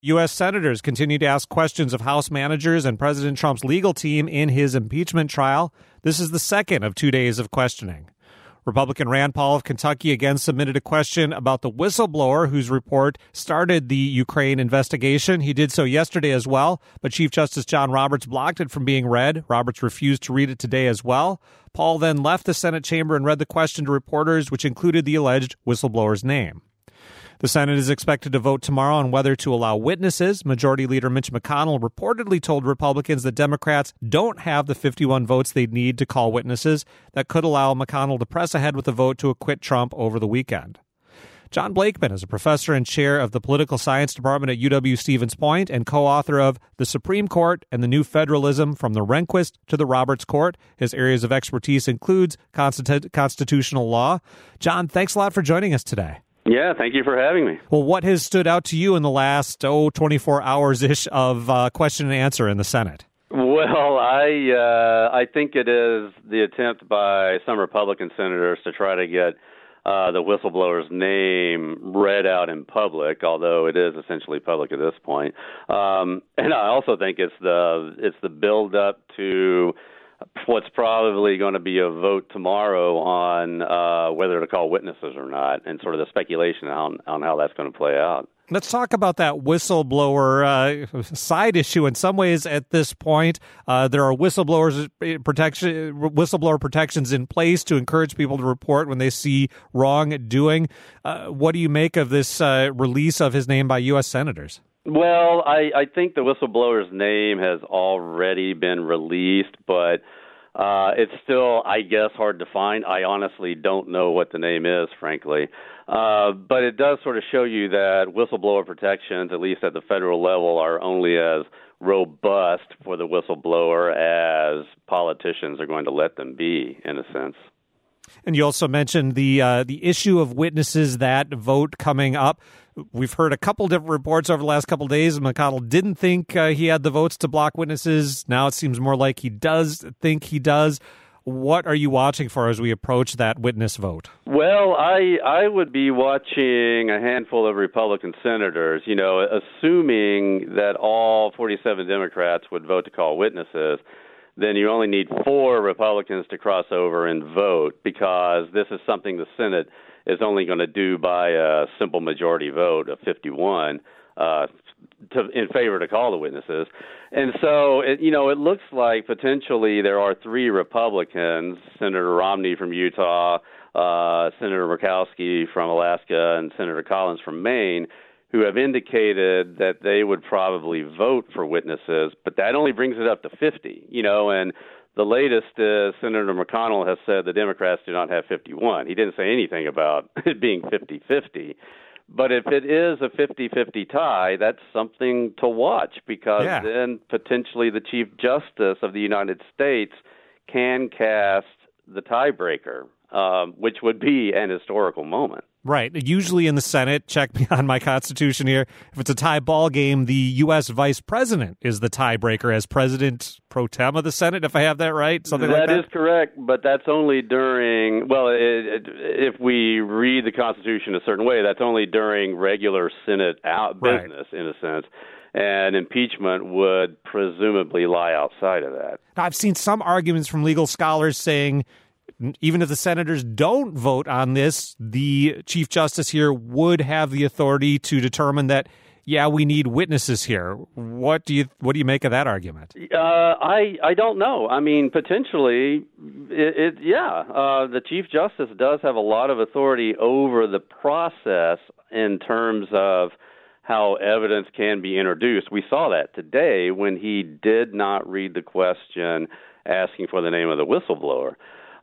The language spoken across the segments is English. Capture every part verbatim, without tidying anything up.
U S senators continue to ask questions of House managers and President Trump's legal team in his impeachment trial. This is the second of two days of questioning. Republican Rand Paul of Kentucky again submitted a question about the whistleblower whose report started the Ukraine investigation. He did so yesterday as well, but Chief Justice John Roberts blocked it from being read. Roberts refused to read it today as well. Paul then left the Senate chamber and read the question to reporters, which included the alleged whistleblower's name. The Senate is expected to vote tomorrow on whether to allow witnesses. Majority Leader Mitch McConnell reportedly told Republicans that Democrats don't have the fifty-one votes they need to call witnesses. That could allow McConnell to press ahead with a vote to acquit Trump over the weekend. John Blakeman is a professor and chair of the Political Science Department at U W-Stevens Point and co-author of The Supreme Court and the New Federalism from the Rehnquist to the Roberts Court. His areas of expertise includes constitu- constitutional law. John, thanks a lot for joining us today. Yeah, thank you for having me. Well, what has stood out to you in the last, oh, twenty-four hours-ish of uh, question and answer in the Senate? Well, I uh, I think it is the attempt by some Republican senators to try to get uh, the whistleblower's name read out in public, although it is essentially public at this point. Um, and I also think it's the it's the build-up to what's probably going to be a vote tomorrow on uh, whether to call witnesses or not, and sort of the speculation on, on how that's going to play out. Let's talk about that whistleblower uh, side issue. In some ways, at this point, uh, there are whistleblowers protection, whistleblower protections in place to encourage people to report when they see wrongdoing. Uh, what do you make of this uh, release of his name by U S senators? Well, I, I think the whistleblower's name has already been released, but uh, it's still, I guess, hard to find. I honestly don't know what the name is, frankly. Uh, but it does sort of show you that whistleblower protections, at least at the federal level, are only as robust for the whistleblower as politicians are going to let them be, in a sense. And you also mentioned the uh, the issue of witnesses, that vote coming up. We've heard a couple different reports over the last couple of days. McConnell didn't think uh, he had the votes to block witnesses. Now it seems more like he does think he does. What are you watching for as we approach that witness vote? Well, I I would be watching a handful of Republican senators, you know, assuming that all forty-seven Democrats would vote to call witnesses. Then you only need four Republicans to cross over and vote, because this is something the Senate is only going to do by a simple majority vote of fifty-one uh, to, in favor to call the witnesses. And so, it, you know, it looks like potentially there are three Republicans, Senator Romney from Utah, uh, Senator Murkowski from Alaska, and Senator Collins from Maine, who have indicated that they would probably vote for witnesses, but that only brings it up to fifty, you know, and the latest is Senator McConnell has said the Democrats do not have fifty-one. He didn't say anything about it being fifty-fifty. But if it is a fifty-fifty tie, that's something to watch, because yeah. then potentially the Chief Justice of the United States can cast the tiebreaker, um, which would be an historical moment. Right. Usually in the Senate, check me on my Constitution here, if it's a tie ball game, the U S vice president is the tiebreaker as president pro tem of the Senate, if I have that right? Something that like that? That is correct, but that's only during, well, it, it, if we read the Constitution a certain way, that's only during regular Senate out business, right, in a sense. And impeachment would presumably lie outside of that. Now, I've seen some arguments from legal scholars saying even if the senators don't vote on this, the Chief Justice here would have the authority to determine that, yeah, we need witnesses here. What do you what do you make of that argument? Uh, I I don't know. I mean, potentially, it, it yeah. Uh, the Chief Justice does have a lot of authority over the process in terms of how evidence can be introduced. We saw that today when he did not read the question asking for the name of the whistleblower.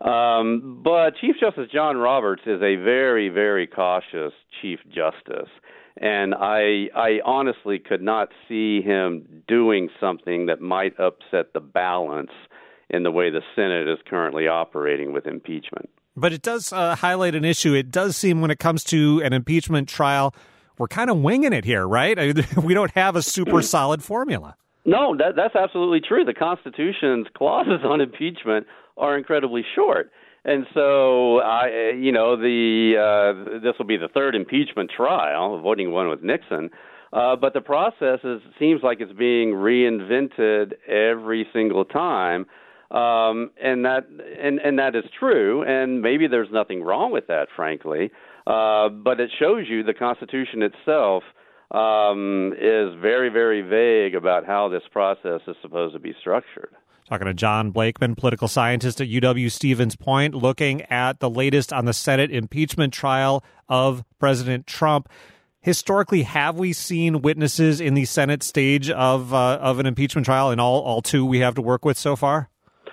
Um, but Chief Justice John Roberts is a very, very cautious Chief Justice, and I, I honestly could not see him doing something that might upset the balance in the way the Senate is currently operating with impeachment. But it does uh, highlight an issue. It does seem when it comes to an impeachment trial, we're kind of winging it here, right? I mean, we don't have a super solid formula. No, that, that's absolutely true. The Constitution's clauses on impeachment are incredibly short. And so, I, you know, the uh, this will be the third impeachment trial, avoiding one with Nixon. Uh, but the process is, seems like it's being reinvented every single time. Um, and that and, and that is true, and maybe there's nothing wrong with that, frankly. Uh, but it shows you the Constitution itself um, is very, very vague about how this process is supposed to be structured. Talking to John Blakeman, political scientist at U W-Stevens Point, looking at the latest on the Senate impeachment trial of President Trump. Historically, have we seen witnesses in the Senate stage of uh, of an impeachment trial in all, all two we have to work with so far?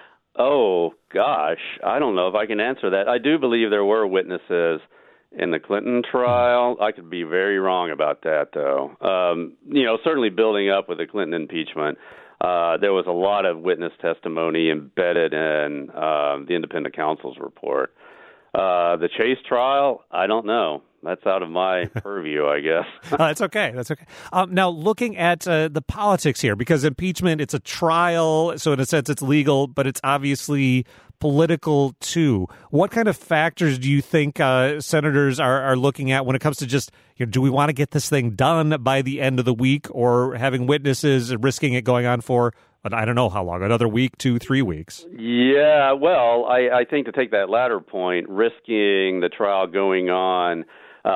Oh, gosh, I don't know if I can answer that. I do believe there were witnesses in the Clinton trial. I could be very wrong about that, though. Um, you know, certainly building up with the Clinton impeachment, uh, there was a lot of witness testimony embedded in uh, the independent counsel's report. Uh, the Chase trial, I don't know. That's out of my purview, I guess. uh, that's okay. That's okay. Um, now, looking at uh, the politics here, because impeachment, it's a trial, so in a sense it's legal, but it's obviously political too. What kind of factors do you think uh, senators are, are looking at when it comes to just, you know, do we want to get this thing done by the end of the week, or having witnesses, risking it going on for, I don't know how long, another week, two, three weeks? Yeah, well, I, I think to take that latter point, risking the trial going on,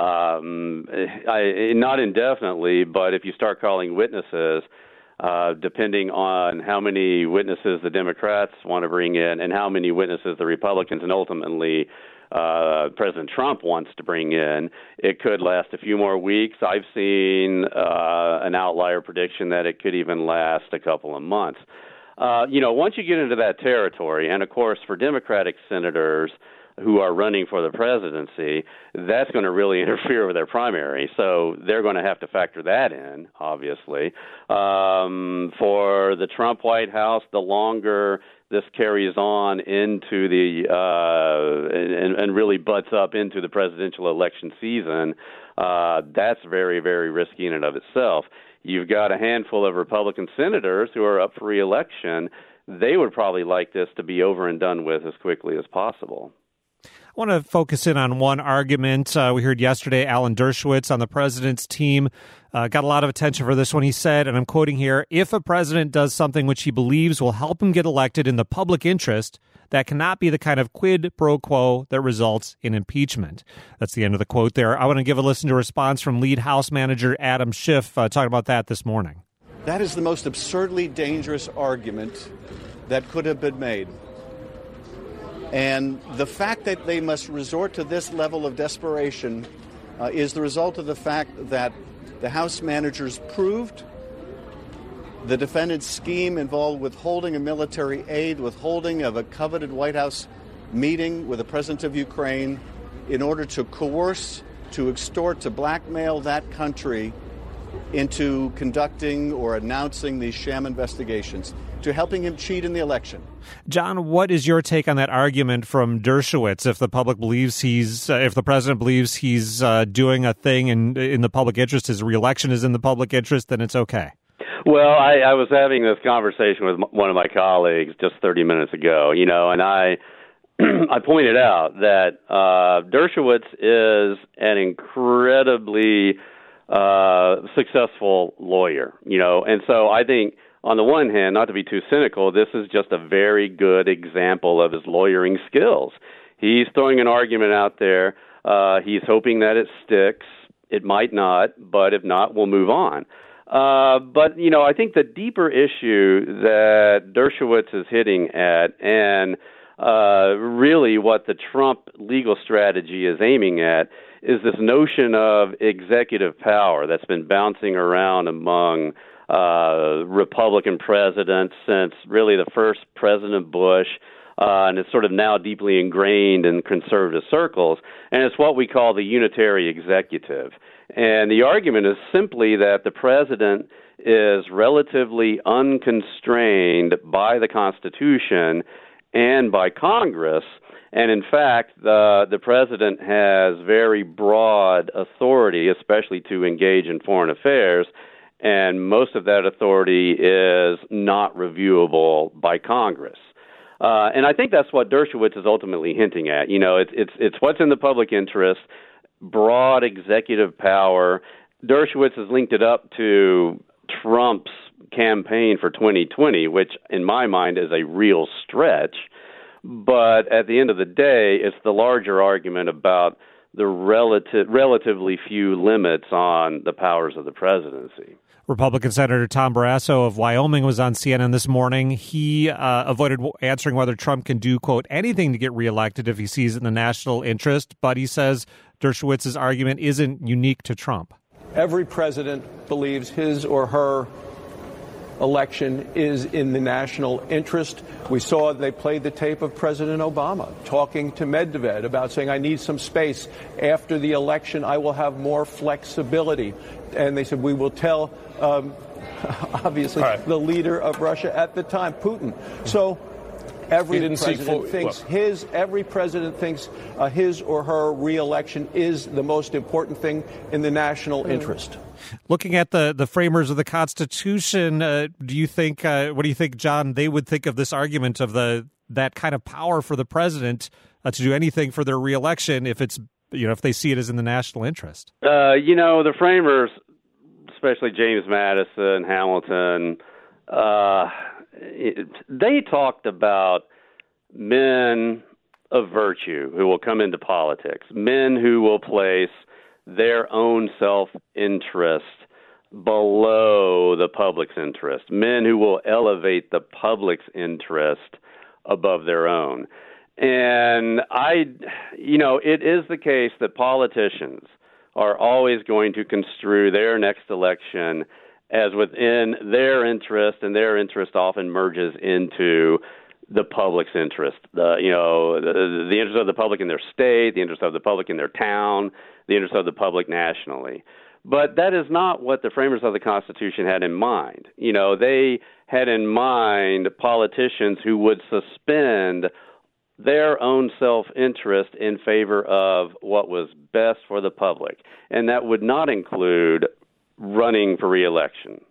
um, I, not indefinitely, but if you start calling witnesses, uh, depending on how many witnesses the Democrats want to bring in and how many witnesses the Republicans and ultimately uh, President Trump wants to bring in, it could last a few more weeks. I've seen uh, an outlier prediction that it could even last a couple of months. Uh, you know, once you get into that territory, and of course for Democratic senators who are running for the presidency, that's going to really interfere with their primary. So they're going to have to factor that in, obviously. Um, for the Trump White House, the longer this carries on into the uh, and, and really butts up into the presidential election season, uh, that's very, very risky in and of itself. You've got a handful of Republican senators who are up for re-election. They would probably like this to be over and done with as quickly as possible. I want to focus in on one argument. Uh, we heard yesterday Alan Dershowitz on the president's team uh, got a lot of attention for this one. He said, and I'm quoting here, if a president does something which he believes will help him get elected in the public interest, that cannot be the kind of quid pro quo that results in impeachment. That's the end of the quote there. I want to give a listen to a response from lead House Manager Adam Schiff uh, talking about that this morning. That is the most absurdly dangerous argument that could have been made. And the fact that they must resort to this level of desperation uh, is the result of the fact that the House managers proved the defendant's scheme involved withholding of military aid, withholding of a coveted White House meeting with the president of Ukraine in order to coerce, to extort, to blackmail that country into conducting or announcing these sham investigations, to helping him cheat in the election. John, what is your take on that argument from Dershowitz? If the public believes he's, uh, if the president believes he's uh, doing a thing in in the public interest, his reelection is in the public interest, then it's okay. Well, I, I was having this conversation with one of my colleagues just thirty minutes ago, you know, and I I pointed out that uh, Dershowitz is an incredibly uh, successful lawyer, you know, and so I think, on the one hand, not to be too cynical, this is just a very good example of his lawyering skills. He's throwing an argument out there. Uh, he's hoping that it sticks. It might not, but if not, we'll move on. Uh, but, you know, I think the deeper issue that Dershowitz is hitting at, and uh, really what the Trump legal strategy is aiming at, is this notion of executive power that's been bouncing around among Uh, Republican presidents since really the first President Bush, uh, and it's sort of now deeply ingrained in conservative circles, and it's what we call the unitary executive. And the argument is simply that the president is relatively unconstrained by the Constitution and by Congress, and in fact, the, the president has very broad authority, especially to engage in foreign affairs, and most of that authority is not reviewable by Congress. Uh, and I think that's what Dershowitz is ultimately hinting at. You know, it's it's it's what's in the public interest, broad executive power, Dershowitz has linked it up to Trump's campaign for twenty twenty, which in my mind is a real stretch. But at the end of the day, it's the larger argument about the relative, relatively few limits on the powers of the presidency. Republican Senator Tom Barrasso of Wyoming was on C N N this morning. He uh, avoided answering whether Trump can do, quote, anything to get reelected if he sees it in the national interest. But he says Dershowitz's argument isn't unique to Trump. Every president believes his or her election is in the national interest. We saw they played the tape of President Obama talking to Medved about saying, I need some space. After the election, I will have more flexibility. And they said, we will tell, um, obviously, right. the leader of Russia at the time, Putin. So every president full, thinks well. his, every president thinks uh, his or her reelection is the most important thing in the national mm. interest. Looking at the, the framers of the Constitution, uh, do you think, uh, what do you think, John, they would think of this argument of the that kind of power for the president uh, to do anything for their reelection if it's, you know, if they see it as in the national interest? Uh, you know, the framers, especially James Madison, Hamilton, uh, it, they talked about men of virtue who will come into politics, men who will place their own self-interest below the public's interest, men who will elevate the public's interest above their own. And I, you know, it is the case that politicians are always going to construe their next election as within their interest, and their interest often merges into the public's interest, the, you know, the, the interest of the public in their state, the interest of the public in their town, the interest of the public nationally. But that is not what the framers of the Constitution had in mind. You know, they had in mind politicians who would suspend their own self-interest in favor of what was best for the public. And that would not include running for re-election.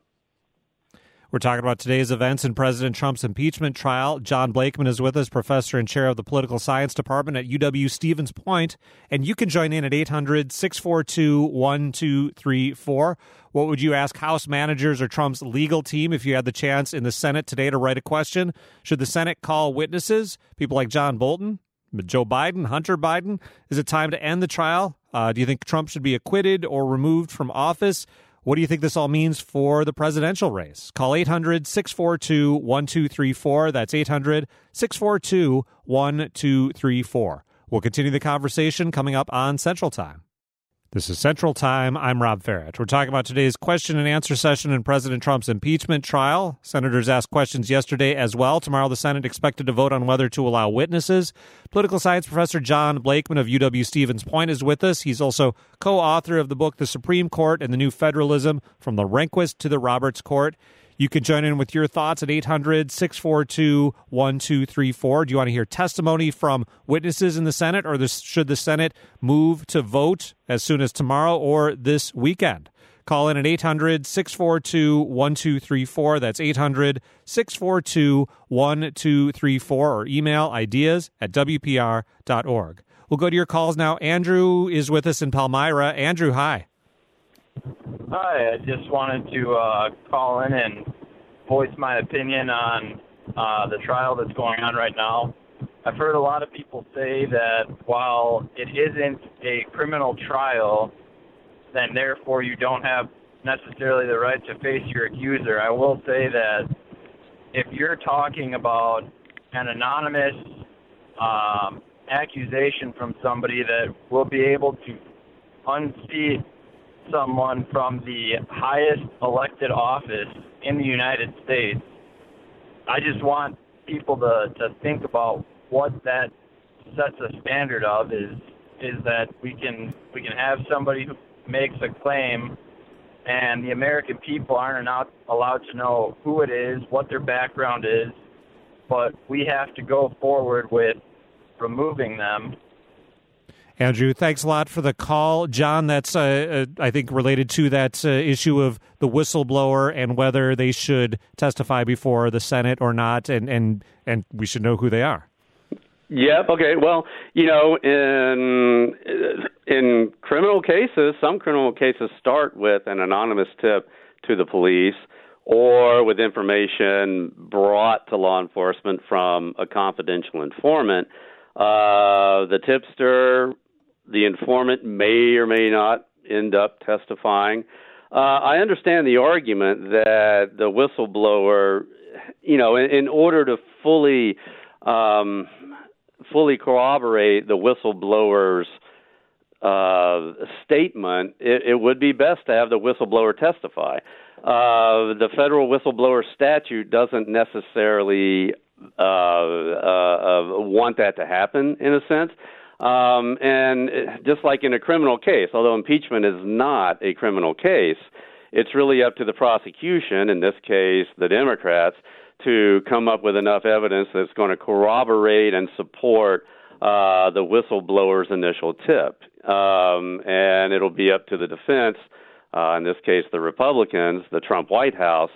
We're talking about today's events in President Trump's impeachment trial. John Blakeman is with us, professor and chair of the Political Science Department at U W-Stevens Point. And you can join in at eight hundred, six four two, one two three four. What would you ask House managers or Trump's legal team if you had the chance in the Senate today to write a question? Should the Senate call witnesses, people like John Bolton, Joe Biden, Hunter Biden? Is it time to end the trial? Uh, do you think Trump should be acquitted or removed from office? What do you think this all means for the presidential race? Call eight hundred, six four two, one two three four. That's eight hundred, six four two, one two three four. We'll continue the conversation coming up on Central Time. This is Central Time. I'm Rob Farrett. We're talking about today's question and answer session in President Trump's impeachment trial. Senators asked questions yesterday as well. Tomorrow, the Senate expected to vote on whether to allow witnesses. Political science professor John Blakeman of U W-Stevens Point is with us. He's also co-author of the book, The Supreme Court and the New Federalism, From the Rehnquist to the Roberts Court. You can join in with your thoughts at eight hundred, six four two, one two three four. Do you want to hear testimony from witnesses in the Senate, or this, should the Senate move to vote as soon as tomorrow or this weekend? Call in at eight hundred, six four two, one two three four. That's eight hundred, six four two, one two three four, or email ideas at w p r dot org. We'll go to your calls now. Andrew is with us in Palmyra. Andrew, hi. Hi, I just wanted to uh, call in and voice my opinion on uh, the trial that's going on right now. I've heard a lot of people say that while it isn't a criminal trial, then therefore you don't have necessarily the right to face your accuser. I will say that if you're talking about an anonymous um, accusation from somebody that will be able to unseat someone from the highest elected office in the United States, I just want people to, to think about what that sets a standard of is is that we can we can have somebody who makes a claim and the American people aren't not allowed to know who it is, what their background is, but we have to go forward with removing them. Andrew, thanks a lot for the call. John, that's, uh, uh, I think, related to that uh, issue of the whistleblower and whether they should testify before the Senate or not, and, and, and we should know who they are. Yep. Okay. Well, you know, in in criminal cases, some criminal cases start with an anonymous tip to the police or with information brought to law enforcement from a confidential informant. Uh, the tipster, the informant may or may not end up testifying. Uh, I understand the argument that the whistleblower, you know, in, in order to fully um, fully corroborate the whistleblower's uh, statement, it, it would be best to have the whistleblower testify. Uh, the federal whistleblower statute doesn't necessarily uh, uh, uh, want that to happen, in a sense. Um, and just like in a criminal case, although impeachment is not a criminal case, it's really up to the prosecution, in this case the Democrats, to come up with enough evidence that's going to corroborate and support uh, the whistleblower's initial tip. Um, and it'll be up to the defense, uh, in this case the Republicans, the Trump White House,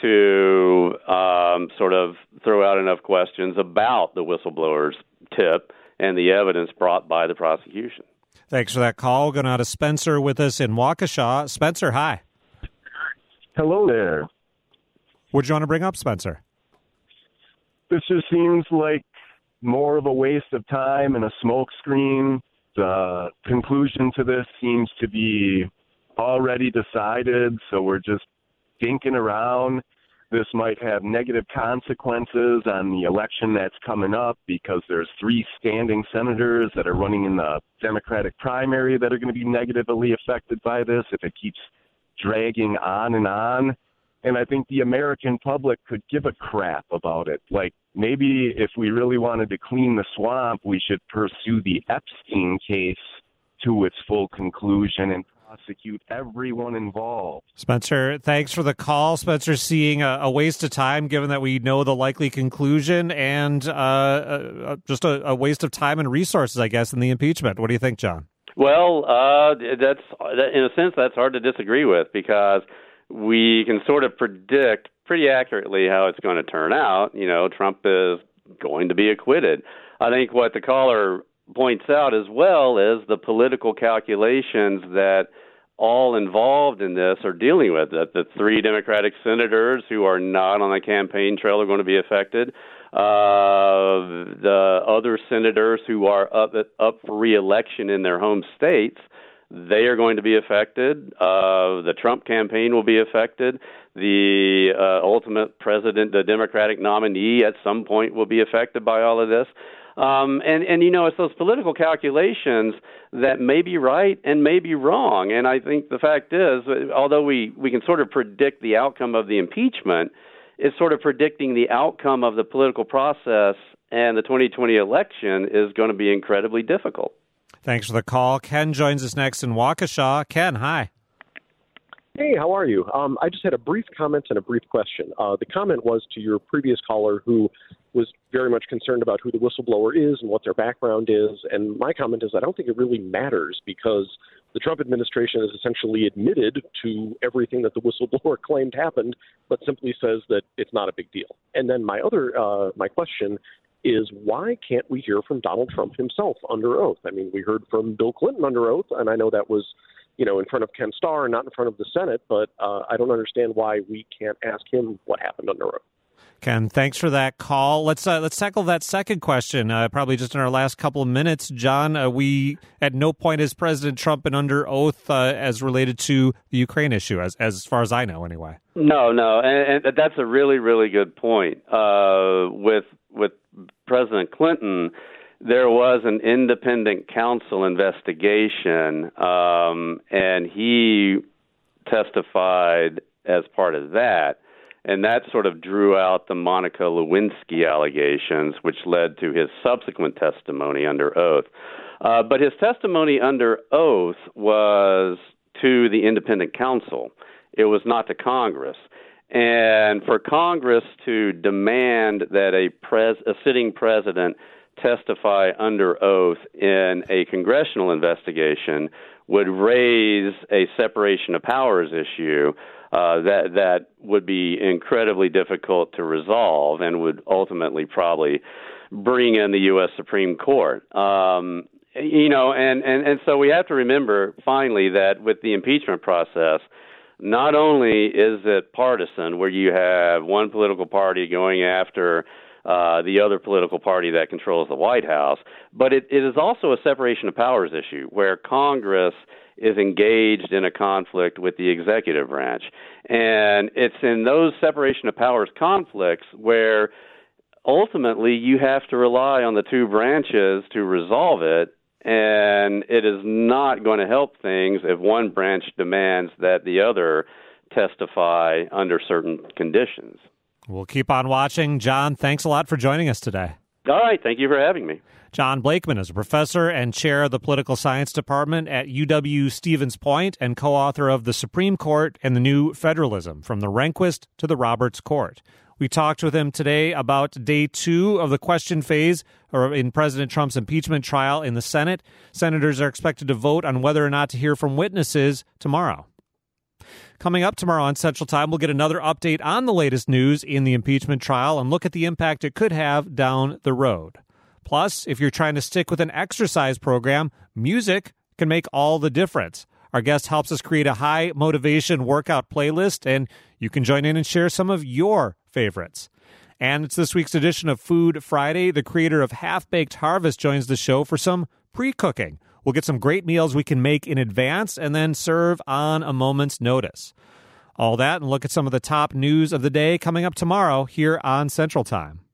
to um, sort of throw out enough questions about the whistleblower's tip and the evidence brought by the prosecution. Thanks for that call. Going out to Spencer with us in Waukesha. Spencer, hi. Hello there. What do you want to bring up, Spencer? This just seems like more of a waste of time and a smokescreen. The conclusion to this seems to be already decided, so we're just dinking around. This might have negative consequences on the election that's coming up because there's three standing senators that are running in the Democratic primary that are going to be negatively affected by this if it keeps dragging on and on. And I think the American public could give a crap about it. Like, maybe if we really wanted to clean the swamp, we should pursue the Epstein case to its full conclusion and prosecute everyone involved. Spencer, thanks for the call. Spencer, seeing a, a waste of time, given that we know the likely conclusion, and uh, uh, just a, a waste of time and resources, I guess, in the impeachment. What do you think, John? Well, uh, that's in a sense that's hard to disagree with, because we can sort of predict pretty accurately how it's going to turn out. You know, Trump is going to be acquitted. I think what the caller points out as well is the political calculations that all involved in this are dealing with. That the three Democratic senators who are not on the campaign trail are going to be affected. Uh, the other senators who are up up for re-election in their home states, they are going to be affected. Uh, the Trump campaign will be affected. The uh, ultimate president, the Democratic nominee, at some point will be affected by all of this. Um, and, and, you know, it's those political calculations that may be right and may be wrong. And I think the fact is, although we, we can sort of predict the outcome of the impeachment, it's sort of predicting the outcome of the political process and the twenty twenty election is going to be incredibly difficult. Thanks for the call. Ken joins us next in Waukesha. Ken, hi. Hey, how are you? Um, I just had a brief comment and a brief question. Uh, the comment was to your previous caller who was very much concerned about who the whistleblower is and what their background is. And my comment is I don't think it really matters, because the Trump administration has essentially admitted to everything that the whistleblower claimed happened, but simply says that it's not a big deal. And then my other uh, my question is, why can't we hear from Donald Trump himself under oath? I mean, we heard from Bill Clinton under oath, and I know that was, you know, in front of Ken Starr and not in front of the Senate, but uh, I don't understand why we can't ask him what happened under oath. Ken, thanks for that call. Let's uh, let's tackle that second question, uh, probably just in our last couple of minutes. John, uh, we at no point has President Trump been under oath uh, as related to the Ukraine issue, as as far as I know, anyway. No, no, and, and that's a really, really good point. Uh, with with President Clinton, there was an independent counsel investigation, um, and he testified as part of that. And that sort of drew out the Monica Lewinsky allegations, which led to his subsequent testimony under oath. Uh, but his testimony under oath was to the independent counsel. It was not to Congress. And for Congress to demand that a, pres- a sitting president testify under oath in a congressional investigation would raise a separation of powers issue uh, that that would be incredibly difficult to resolve and would ultimately probably bring in the U S Supreme Court. Um, you know, and, and, and so we have to remember, finally, that with the impeachment process, not only is it partisan, where you have one political party going after uh, the other political party that controls the White House, but it, it is also a separation of powers issue, where Congress is engaged in a conflict with the executive branch. And it's in those separation of powers conflicts where ultimately you have to rely on the two branches to resolve it, and it is not going to help things if one branch demands that the other testify under certain conditions. We'll keep on watching. John, thanks a lot for joining us today. All right. Thank you for having me. John Blakeman is a professor and chair of the Political Science Department at U W-Stevens Point and co-author of The Supreme Court and the New Federalism, From the Rehnquist to the Roberts Court. We talked with him today about day two of the question phase or in President Trump's impeachment trial in the Senate. Senators are expected to vote on whether or not to hear from witnesses tomorrow. Coming up tomorrow on Central Time, we'll get another update on the latest news in the impeachment trial and look at the impact it could have down the road. Plus, if you're trying to stick with an exercise program, music can make all the difference. Our guest helps us create a high motivation workout playlist, and you can join in and share some of your favorites. And it's this week's edition of Food Friday. The creator of Half-Baked Harvest joins the show for some pre-cooking. We'll get some great meals we can make in advance and then serve on a moment's notice. All that and look at some of the top news of the day coming up tomorrow here on Central Time.